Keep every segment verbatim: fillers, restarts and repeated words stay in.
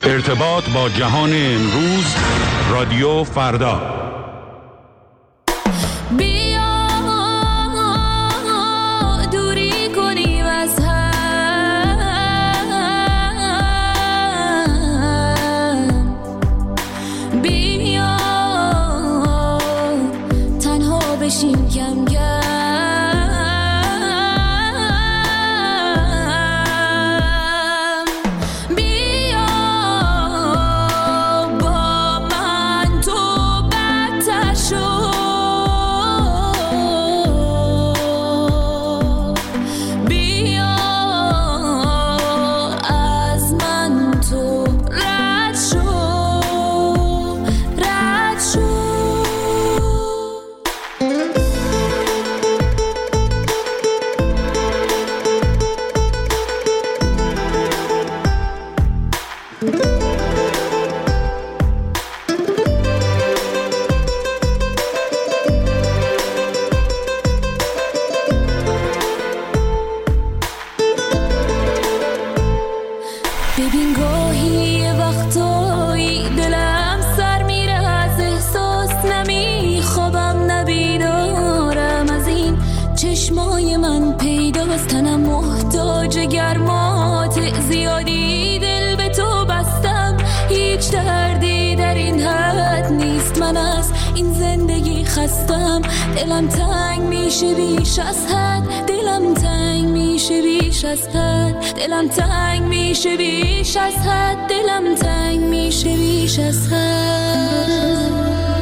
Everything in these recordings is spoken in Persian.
ارتباط با جهان امروز، رادیو فردا. بیا دوری کنیم از هم، بیا تنها بشیم کم کم، ببین گاهی وقتایی دلم سر میره از احساس، نمیخوابم نبیدارم از این چشمای من پیداست، تنم محتاج گرمات زیادی، دل به تو بستم هیچ دردی در این حد نیست، من از این زندگی خستم، دلم تنگ میشه بیش از حد، دلم تنگ میشه بیش از حد، دلم تنگ میشه بیش از حد، دلم تنگ میشه بیش از حد.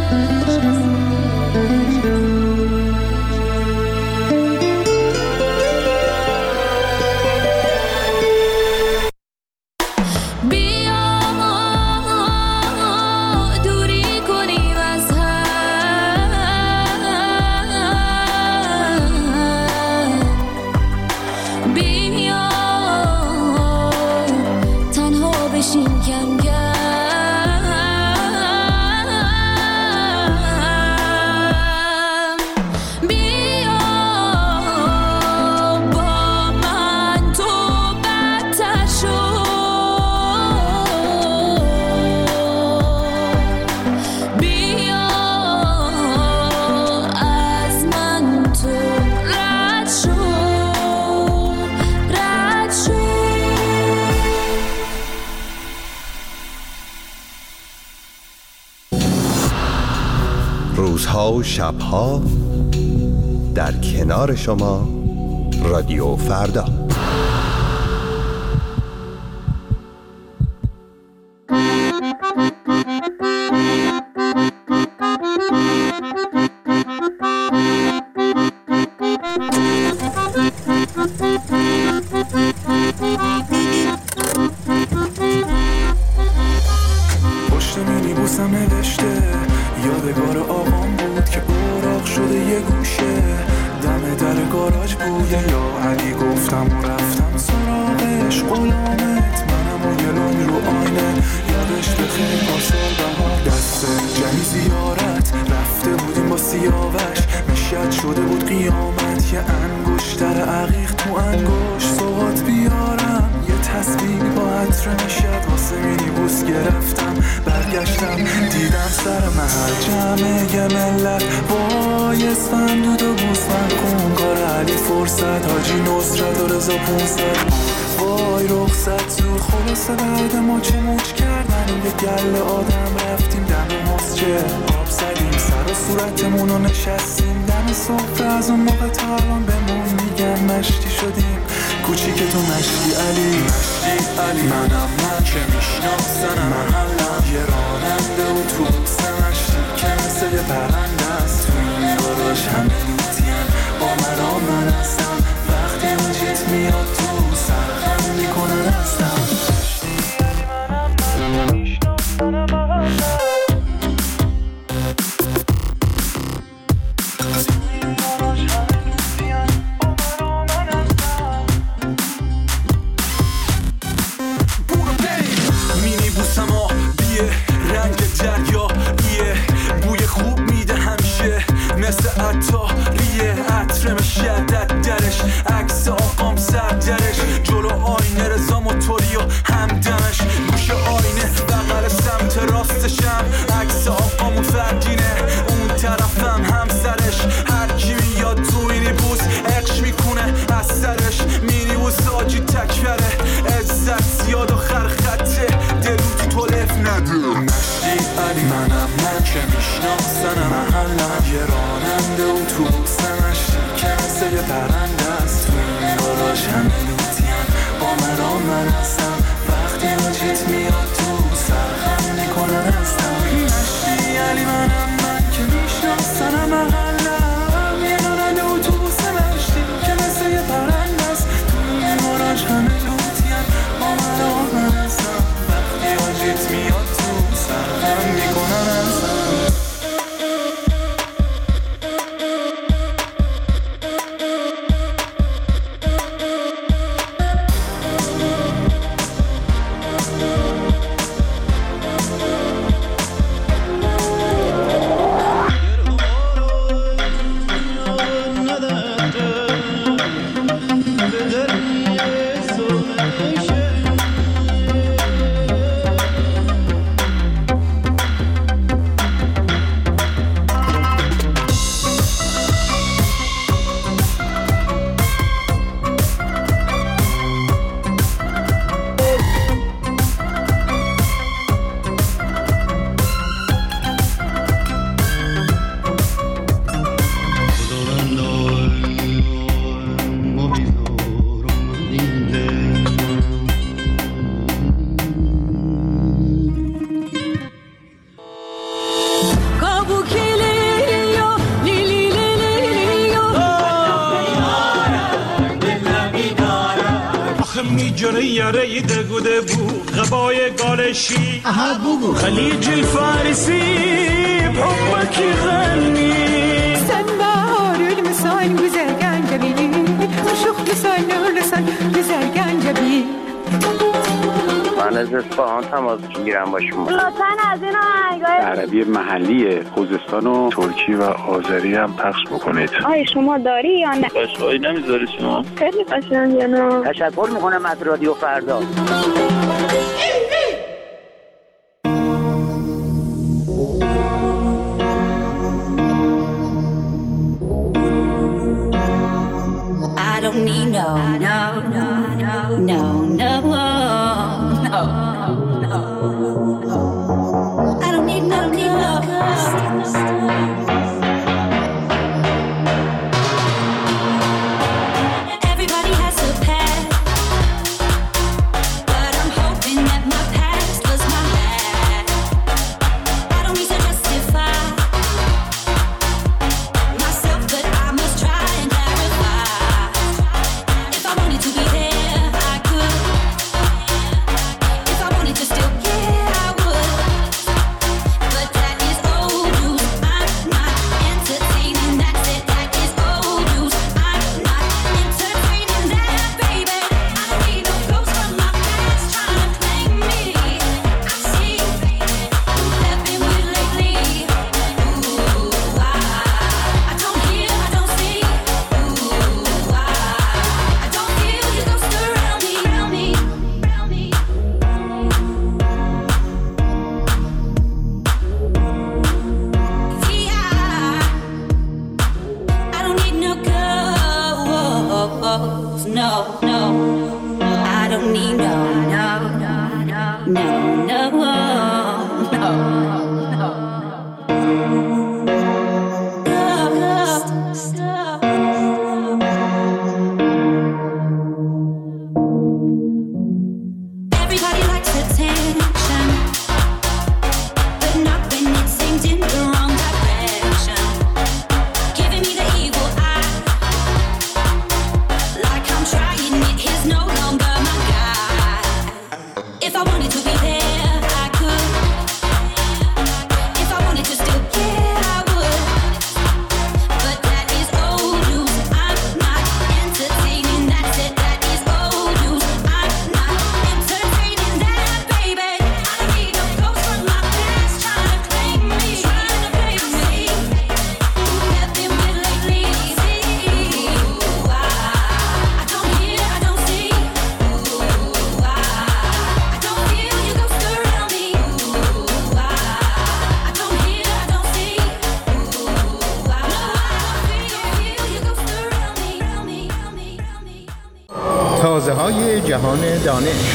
روزها و شبها در کنار شما، رادیو فردا. پشت مینیبوسم نوشته یادگار آقام بود که اوراق شده یه گوشه، دم در گاراژ بوده یا علی گفتم و رفتم سراغش، غلامت منم و یه لنگ رو آینه، یادش بخیر پاسال بهار دست جنی زیارت، رفته بودیم با سیاوش میشد شده بود قیامت، یه انگشتر عقیق تو انگشت سوغات بیارم، یه تسبیح با عطر نشد واسه مینیبوس گرفتم، برگشتم دیدم سر محل جمعه یه ملت، وای اسفندود و بوسفند کن کار علی فرصت، حاجی نصرت و رضا پونصد، وای رخصت زود خلاصه بعد ما چه موج کردن یه گل آدم، رفتیم دم مسجد آب زدیم سر و صورتمون و نشستیم دم صفر، از اون موقع تا الان بمون میگن مشتی شدیم، کوچیک تو مشتی علی، مشتی علی منم من که میشناسنم محلم، یه راننده و تو بوسه مشتی که مثل یه پرنده است، تو این گاراژ همه لوتین با مرا من هستم، وقتی اون جیت میاد تو سرخم میکنن هستم، منم من میشناسنم محلم. دره دگوده بو غبای گالشی اها بگو خلیج الفارسی بحبك غني سنبار المسان güzel gencebi Aşık güzel ölürsen güzel gencebi من از اصفهان تماس میگیرم با شما. لطفاً از این آهنگای عربی محلی خوزستان و ترکی و آذری هم پخش بکنید. آی شما داری یا نه؟ قشنگی نمیذاری شما؟ خیلی قشنگه نه. تشکر میکنم از رادیو فردا. I don't need no, no, no, no, no, no, no, no. I don't need no, need no. Everybody has a past, but I'm hoping that my past was my last. I don't need to justify myself, but I must try and clarify. If I wanted to be there, I could. If I wanted to still care, I would. But that is old news. I'm not entertaining. That's it. That is old news. I'm not entertaining that, baby. I don't need no ghosts from my past trying to claim me. I see who they've been with lately. Ooh, I, I don't hear, I don't see. Ooh, I, I don't feel your ghost around me, around me, around me. Yeah, I don't need no ghosts, no, no. I don't need no, no, no, no, no, no, no. Ghosts. Everybody likes attention, but not when it's aimed in the wrong direction. Giving me the evil eye, like I'm trying it. He's no longer my guy. If I wanted to be there, I could. If I wanted to still care, I would. But that is old news. I'm not entertaining. That's it. That is old news. I'm not entertaining that, baby. I don't need no ghosts from my past trying to claim me, trying to claim me. Who have been with lately? Ooh, I, I don't hear, I don't see. Ooh, I, I don't feel your ghost around me. Ooh, I, I don't hear, I don't see. Ooh, I, I don't feel your ghost around me, around me, around me, around me. تازه های جهان دانش.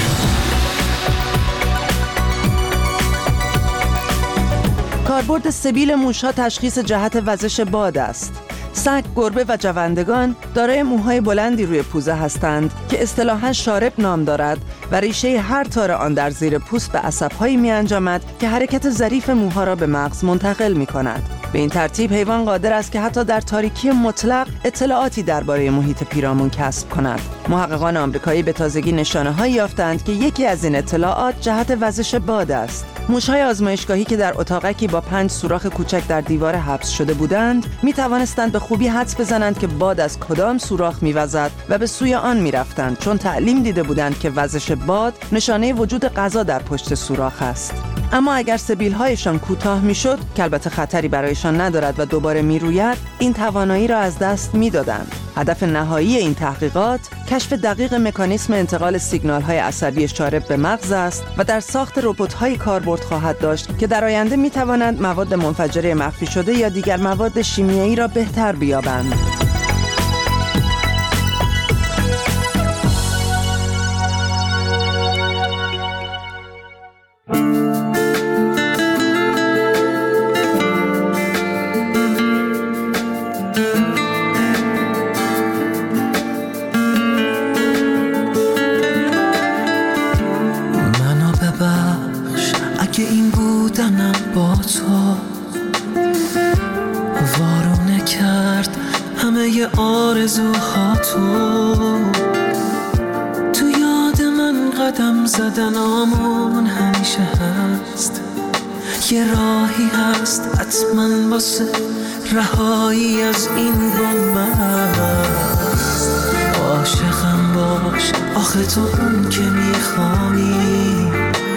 کاربرد سبیل موش‌ها تشخیص جهت وزش باد است. سگ، گربه و جوندگان دارای موهای بلندی روی پوزه هستند که اصطلاحاً شارب نام دارد و ریشه هر تار آن در زیر پوست به عصب‌هایی می‌انجامد که حرکت ظریف موها را به مغز منتقل می‌کند. به این ترتیب حیوان قادر است که حتی در تاریکی مطلق اطلاعاتی درباره محیط پیرامون کسب کند. محققان آمریکایی به تازگی نشانه‌هایی یافتند که یکی از این اطلاعات جهت وزش باد است. موش‌های آزمایشگاهی که در اتاقکی با پنج سوراخ کوچک در دیوار حبس شده بودند، می‌توانستند به خوبی حدس بزنند که باد از کدام سوراخ می‌وزد و به سوی آن می‌رفتند، چون تعلیم دیده بودند که وزش باد نشانه وجود غذا در پشت سوراخ است. اما اگر سبیل‌هایشان کوتاه می‌شد، که البته خطری برایشان ندارد و دوباره می‌روید، این توانایی را از دست می‌دادند. هدف نهایی این تحقیقات کشف دقیق مکانیسم انتقال سیگنال‌های عصبی شارب به مغز است و در ساخت ربات‌های کاربرد خواهد داشت که در آینده می‌توانند مواد منفجره مخفی شده یا دیگر مواد شیمیایی را بهتر بیابند. قدم زدن آمون همیشه هست، یه راهی هست حتما واسه رهایی از این بنبست. عاشقم باش آخه تو اون که میخوانی،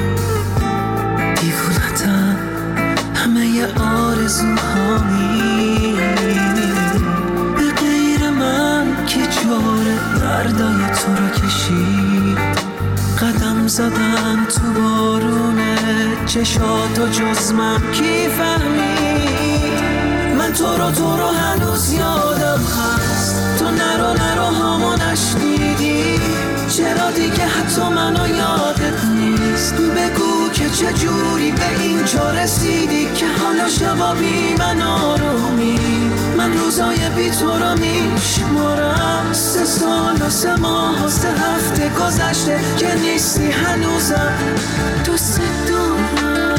دیوونتم همه ی آرزوهامی. به غیر من که جوره دردای تو رو کشید، قدم زدن تو بارونه چشاتو جز من کی فهمید؟ من تو رو تو رو هنوز یادم هست، تو نرو نرو هامو نشنیدی، چرا دیگه حتی منو یادت نیست؟ بگو که چجوری به این جا رسیدی که حالا شبا بی من آرومی. من روزای بی تو رو میشمارم، سه سال و سه ماه و سه هفته گذشته که نیستی هنوزم دوست دارم.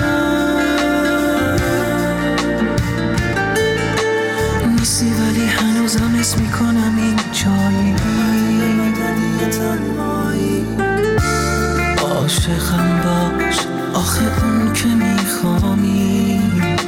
نیستی ولی هنوزم اسم میکنم این جایی، عاشقم باش آخه اون که میخوانی،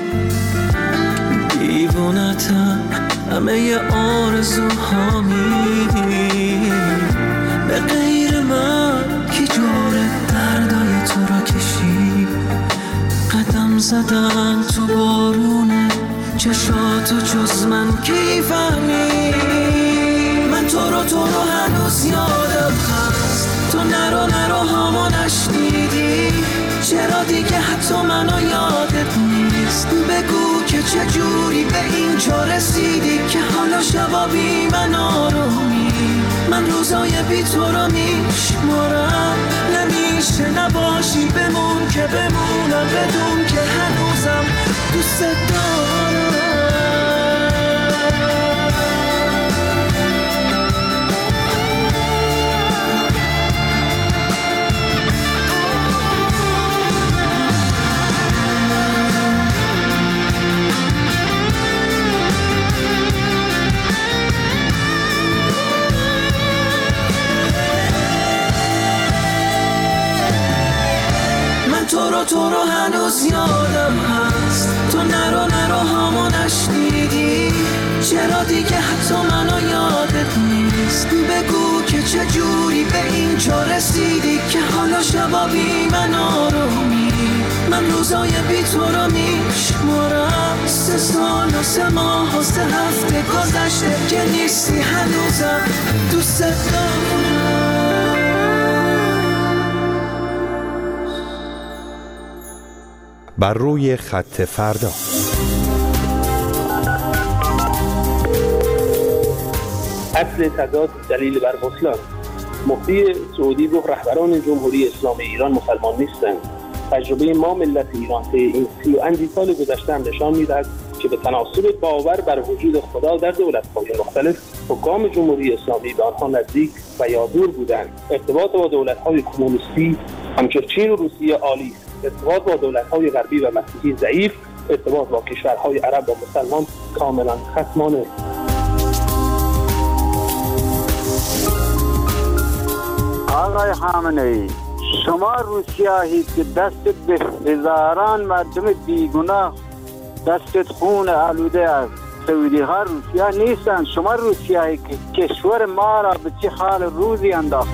دیوونتم همه ی آرزوهامی. به غیر من کی جوره دردای تو رو کشید، قدم زدن تو بارونه چشاتو جز من کی فهمید؟ من تو رو تو رو هنوز یادم هست، تو نرو نرو هامو نشنیدی، چرا دیگه حتی منو یادت نیست؟ بگو که چجوری به این جا رسیدی که حالا شبا بی من آرومی. من روزای بی تو رو میشمارم، نمیشه نباشی بمون که بمونم، بدون که هنوزم دوست دارم. تو رو تو رو هنوز یادم هست، تو نرو نرو هامو نشنیدی، چرا دیگه حتی منو یادت نیست؟ بگو که چجوری به این جا رسیدی که حالا شبا بی من آرومی. من روزای بی تو رو میشمارم، سه سال و سه ماه و سه هفته گذشته که نیستی هنوزم دوست دارم. بر روی خط فردا. اصل تضاد دلیل بر بطلان. مفتی سعودی گفت رهبران جمهوری اسلامی ایران مسلمان نیستند. تجربه ما ملت ایران طی این سی و اندی سال گذشته نشان می‌دهد که به تناسب باور بر وجود خدا در دولت‌های مختلف حکام جمهوری اسلامی به آنها نزدیک و یا دور بودند. ارتباط با دولت‌های کمونیستی همچون چین و روسیه عالی، ارتباط با دولت‌های غربی و مسیحی ضعیف، ارتباط با کشورهای عرب و مسلمان کاملا خصمانه. آقای خامنه‌ای، شما روسیایی که دست به هزاران مردم بیگناه دستت خون آلوده است. سعودی ها روسیا نیستن. شما روسیایی که کشور ما را به چه حال روزی انداخت.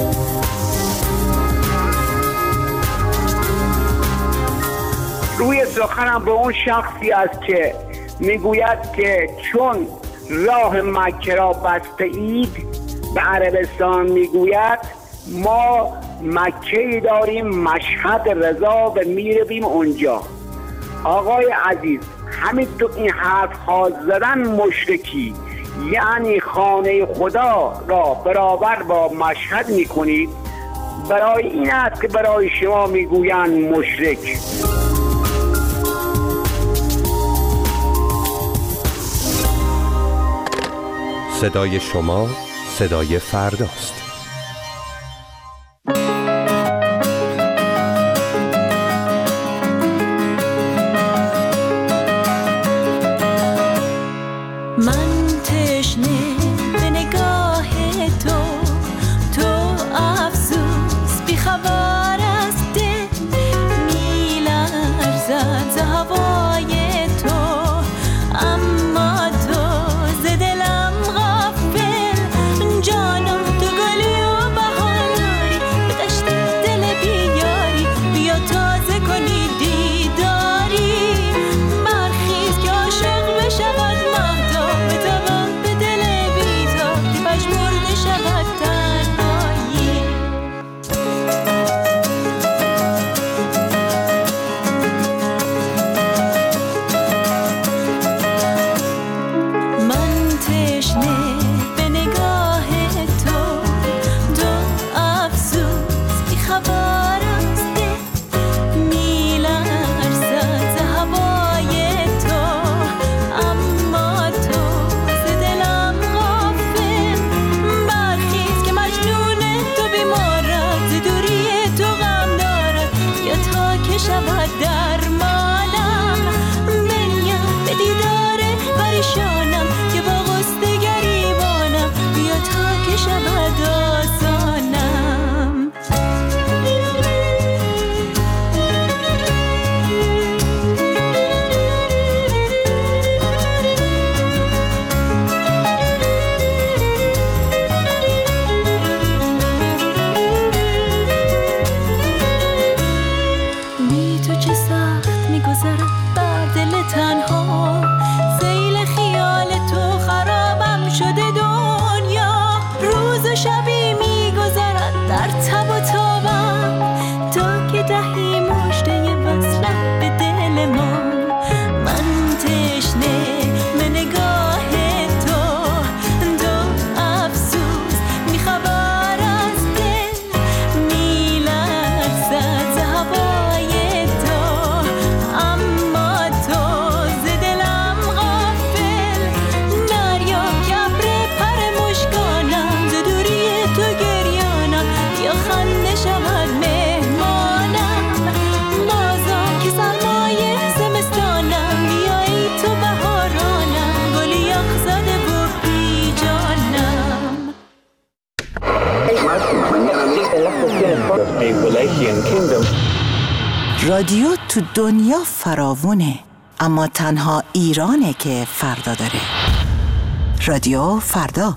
روی سخنم به اون شخصی است که میگوید که چون راه مکه را بسته اید، به عربستان میگوید ما مکه‌ای داریم مشهد رضا و میرویم اونجا. آقای عزیز، همین تو این حرف ها زدن مشرکی، یعنی خانه خدا را برابر با مشهد میکنید. برای این است که برای شما میگویند مشرک. صدای شما صدای فرداست. من تشنه به نگاه تو، تو افسوس بیخبر شود درمانم، بنیم به دیدار پریشانم که با غصه گریبانم، بیا تا که شود آسانم. بی تو چه سخت میگذرد بر دل تنها، سیل خیال تو خرابم شده دنیا، روز و شبی میگذرد در تب و تابم، تا که دهی مژده وصلت به دل ما. من تشنه به نگاه تو، تو افسوس میخبر از دل، میلرزد ز هوای تو، اما تو ز دلم غافل. دریا کبر پر مشکانم، ز دوری تو گریانم، یا خنده شود مهمانم. بازا که سرمای زمستانم، بیایی تو بهارانم، گلی یخ زده و بی جانم. رادیو تو دنیا فراوونه، اما تنها ایرانه که فردا داره. رادیو فردا.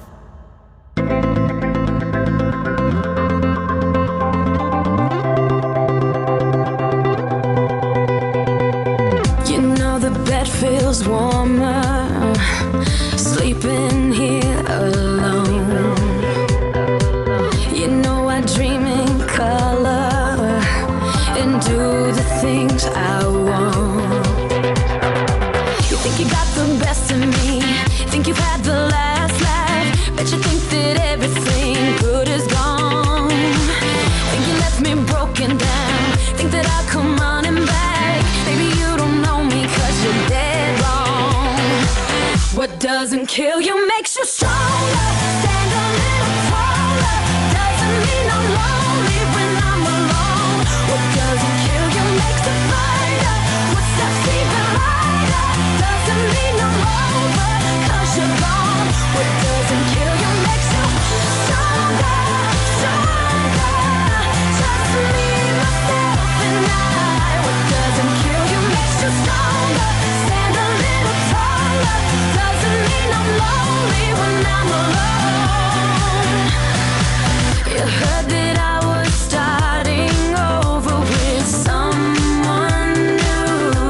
You know the bed feels warmer, sleeping here alone. You know I dream in color and do the things I want. You think you got the best of me, think you've had the last laugh, bet you think that everything good is gone. Think you left me broken down, think that I'll come running back. Maybe you don't know me 'cause you're dead wrong. What doesn't kill you makes you stronger. Stand a little taller. Doesn't mean I'm lonely when I'm alone. What doesn't kill you makes it brighter. Footsteps even lighter. Doesn't mean I'm over 'cause you're gone. What doesn't kill you makes you stronger, stronger. Just me, myself, and I. What doesn't kill you makes you stronger. Stand a little taller. Doesn't mean I'm lonely when I'm alone. You heard that I was starting over with someone new.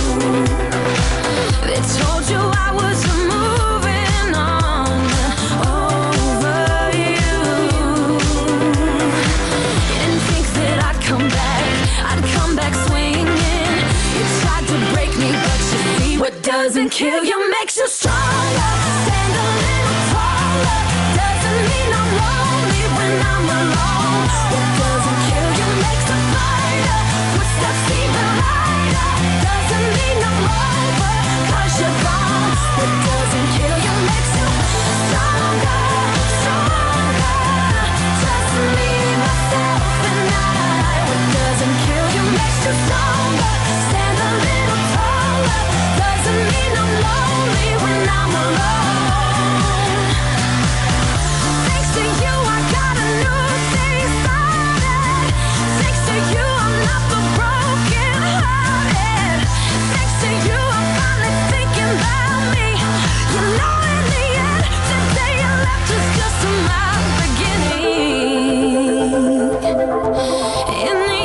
They told you I was moving on over you. You didn't think that I'd come back, I'd come back swinging. You tried to break me, but you see what doesn't kill you makes you stronger. Stand a little taller. Doesn't mean I'm lonely when I'm alone. What doesn't kill you makes it brighter. Footsteps even lighter. Doesn't mean I'm over 'cause you're gone. What doesn't kill you makes you stronger, stronger. Just me, myself, and I. What doesn't kill you makes you stronger. Stand a little taller. Doesn't mean I'm lonely when I'm alone. Thanks to you, I got a new day started. Thanks to you, I'm not the broken hearted. Thanks to you, I'm finally thinking about me. You know, in the end, the day you left is just my beginning. In the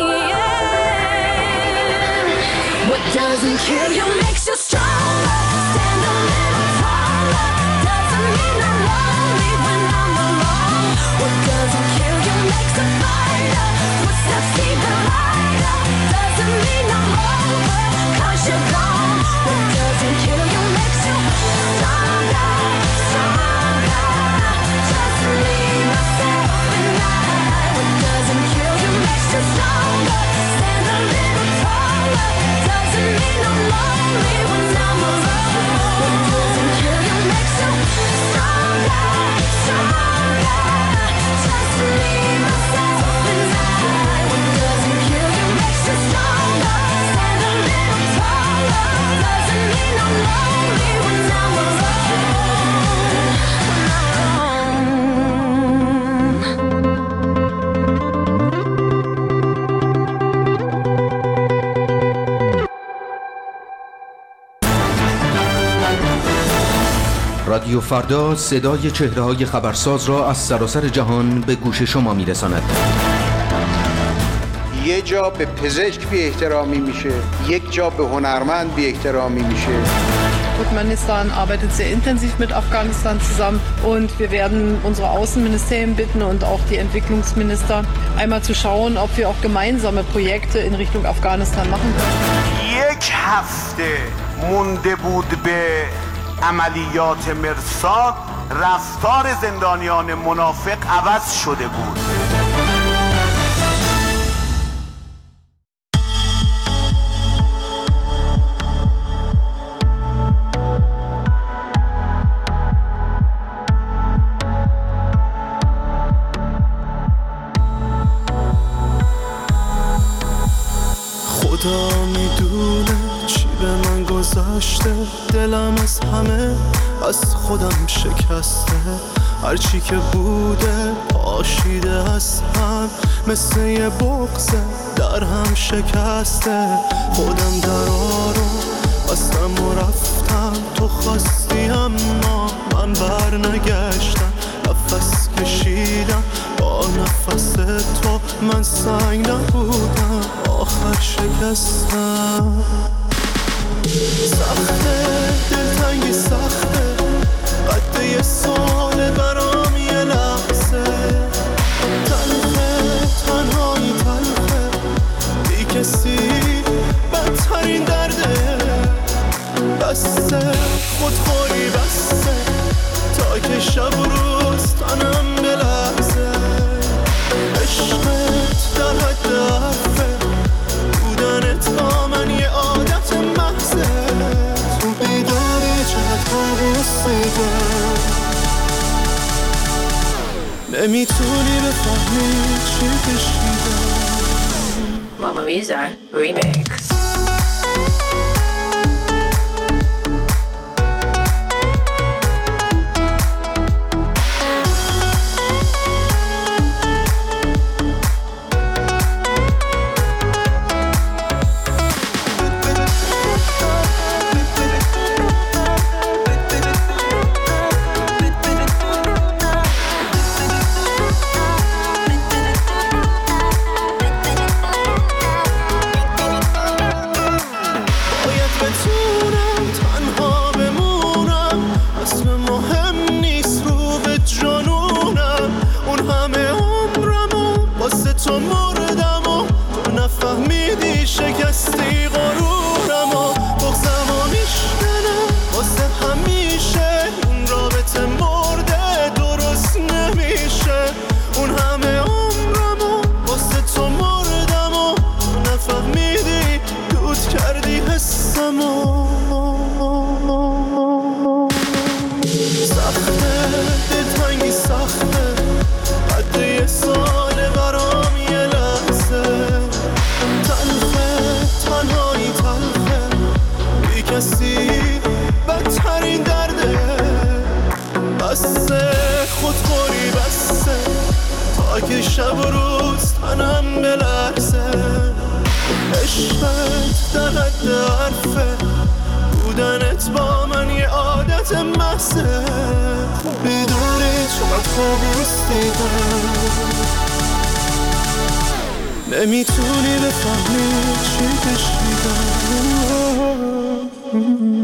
end, what doesn't kill you makes you stronger. Stand a little taller. Doesn't mean I'm lonely when I'm alone. What doesn't kill you makes it brighter. Footsteps even lighter. Doesn't mean I'm over 'cause you're gone. What doesn't kill you makes you stronger, stronger. Just me, myself, and I. What doesn't kill you makes you stronger. Stand a little taller. Doesn't mean I'm lonely رادیو فردا صدای چهره‌های خبرساز را از سراسر جهان به گوش شما می‌رساند. یه جا به پزشک بی احترامی میشه، یک جا به هنرمند بی احترامی میشه. Turkmenistan arbeitet sehr intensiv mit Afghanistan zusammen und wir werden unsere Außenministerien bitten und auch die Entwicklungsminister einmal zu schauen, ob wir auch gemeinsame Projekte in Richtung Afghanistan machen können. یک هفته مونده بود به عملیات مرصاد، رفتار زندانیان منافق عوض شده بود. خدا میدونه چی به من گذشته، دلم از همه از خودم شکسته، هرچی که بوده پاشیده از هم، مثل یه بغضه در هم شکسته. خودم درا رو بستم و رفتم، تو خواستی اما من بر نگشتم، نفس کشیدم با نفس تو، من سنگ نبودم آخر شکستم. سخته دلتنگی سخته، قد یه سال برام یه لحظه، تلخه تنهایی تلخه، بی کسی بدترین درده، بسته خودخوری بسته، تا که شب و روز تنم بلرزه، عشقت در حد حرفه، بودنت با من یه عادت محضه، تو بیداری چقدر خوابوستیده، نمیتونی بفهمی چی کشیده. Mamma Mia Remix. شب و روز تنم بلرزه، عشقت در حد حرفه، بودنت با من یه عادت محضه، بیداری چقدر خوابوستیده، نمیتونی بفهمی چی کشیدم.